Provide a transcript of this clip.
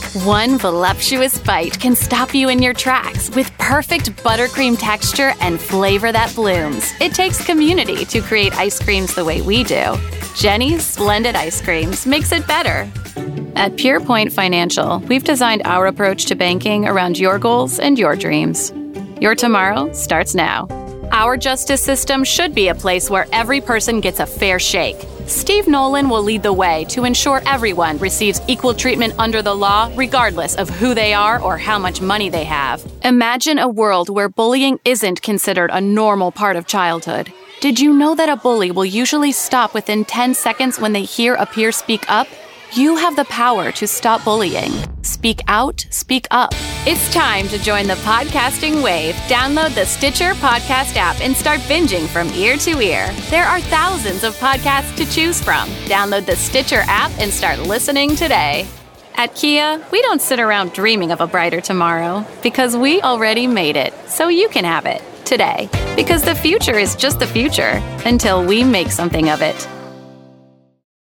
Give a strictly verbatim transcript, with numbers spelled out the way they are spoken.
One voluptuous bite can stop you in your tracks with perfect buttercream texture and flavor that blooms. It takes community to create ice creams the way we do. Jenny's Splendid Ice Creams makes it better. At PurePoint Financial, we've designed our approach to banking around your goals and your dreams. Your tomorrow starts now. Our justice system should be a place where every person gets a fair shake. Steve Nolan will lead the way to ensure everyone receives equal treatment under the law, regardless of who they are or how much money they have. Imagine a world where bullying isn't considered a normal part of childhood. Did you know that a bully will usually stop within ten seconds when they hear a peer speak up? You have the power to stop bullying. Speak out, speak up. It's time to join the podcasting wave. Download the Stitcher podcast app and start binging from ear to ear. There are thousands of podcasts to choose from. Download the Stitcher app and start listening today. At Kia, we don't sit around dreaming of a brighter tomorrow because we already made it, so you can have it today. Because the future is just the future until we make something of it.